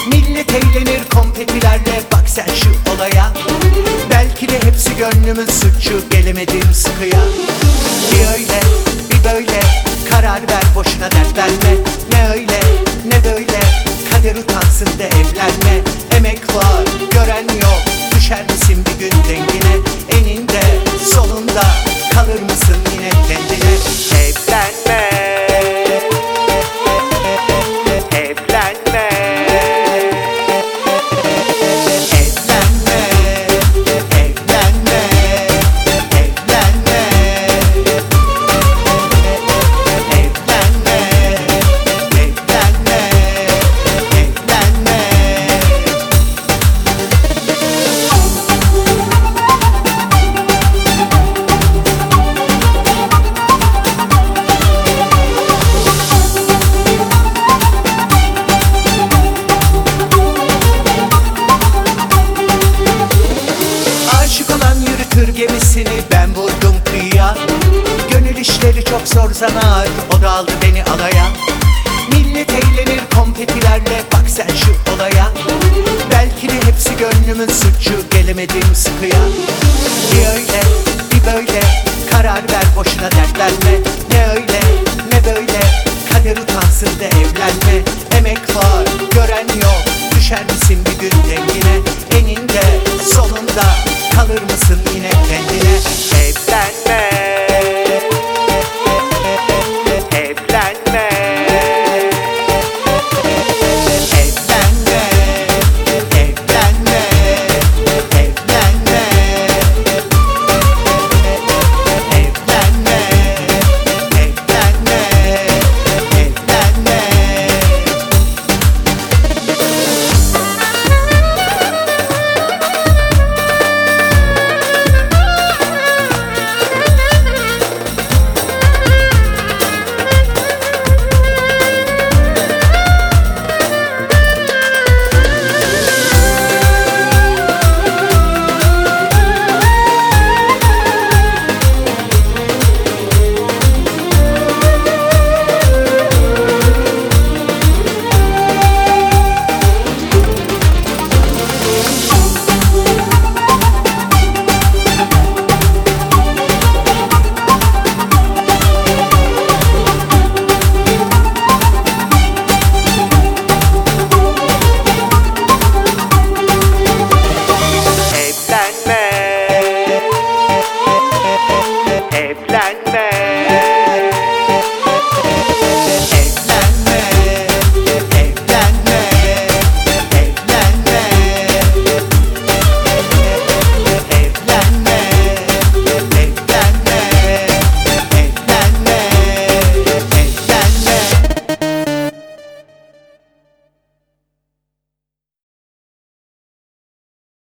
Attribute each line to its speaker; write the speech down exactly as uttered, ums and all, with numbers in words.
Speaker 1: Millet eğlenir konfetilerle, bak sen şu olaya. Belki de hepsi gönlümün suçu, gelemedim sıkıya. Bir öyle bir böyle karar ver, boşuna dert verme. Ne öyle ne böyle kader utansın de evlenme. Emek var gören yok, düşer misin bir gün dengine? Eninde sonunda kalır mısın yine kendine? Evlenme, evlenme, evlenme, evlenme, evlenme, evlenme, evlenme, evlenme. Aşık olan yürütür gemisini, ben vurdum kıyıya. Gönül işleri çok zor zanaat, o da aldı beni alaya. Millet eğlenir konfetilerle, bak sen şu olaya. Belki de hepsi gönlümün suçu, gelemedim sıkıya. Bir öyle bir böyle karar ver, boşuna dert verme. Ne öyle ne böyle kader utansın de evlenme. Emek var gören yok, düşer misin bir gün dengine? Eninde sonunda kalır mısın yine kendine? Evlenme, evlenme, evlenme, evlenme, evlenme, evlenme, evlenme, evlenme. Evlenme, evlenme.